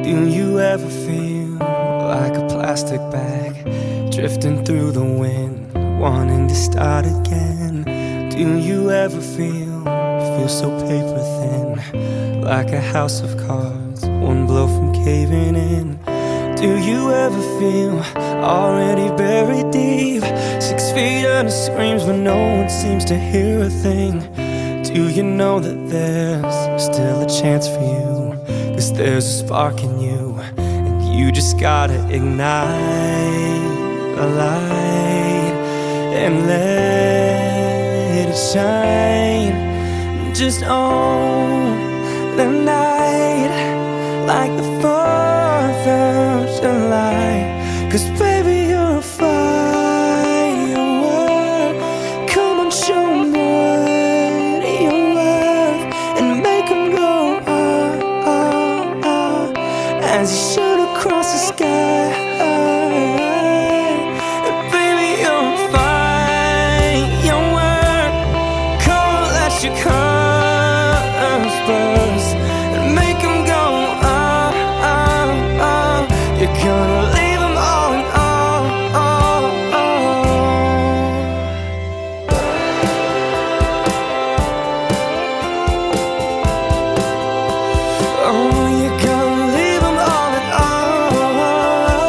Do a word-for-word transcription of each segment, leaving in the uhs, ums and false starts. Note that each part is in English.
Do you ever feel like a plastic bag drifting through the wind, wanting to start again? Do you ever feel, feel so paper thin, like a house of cards, one blow from caving in? Do you ever feel already buried deep, six feet under screams but no one seems to hear a thing? Do you know that there's still a chance for you? 'Cause there's a spark in you, and you just gotta ignite a light and let it shine. Just own the night like the fourth of July. 'Cause baby, you're a firework. Come on, show 'em what you're worth, and make 'em go ah, ah, ah, as you shoot across the sky. And baby, you're a firework. Come on, let your colors burst, and make 'em go ah, ah, ah. You're gonna leave 'em all in all, all, all. Oh, you're gonna leave 'em all in all.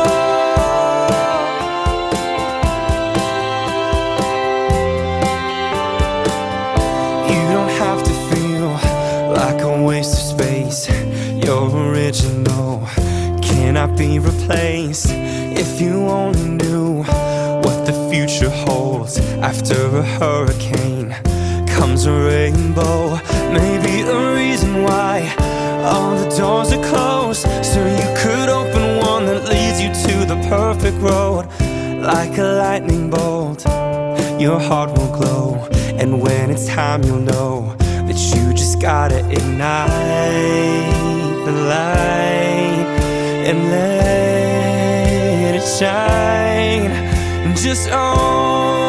You don't have to feel like a waste of space. You're original, cannot be replaced. If you only knew what the future holds, after a hurricane comes a rainbow. Maybe the reason why all the doors are closed, so you could open one that leads you to the perfect road. Like a lightning bolt, your heart will glow, and when it's time you'll know that you just gotta ignite the light and let it shine. Just own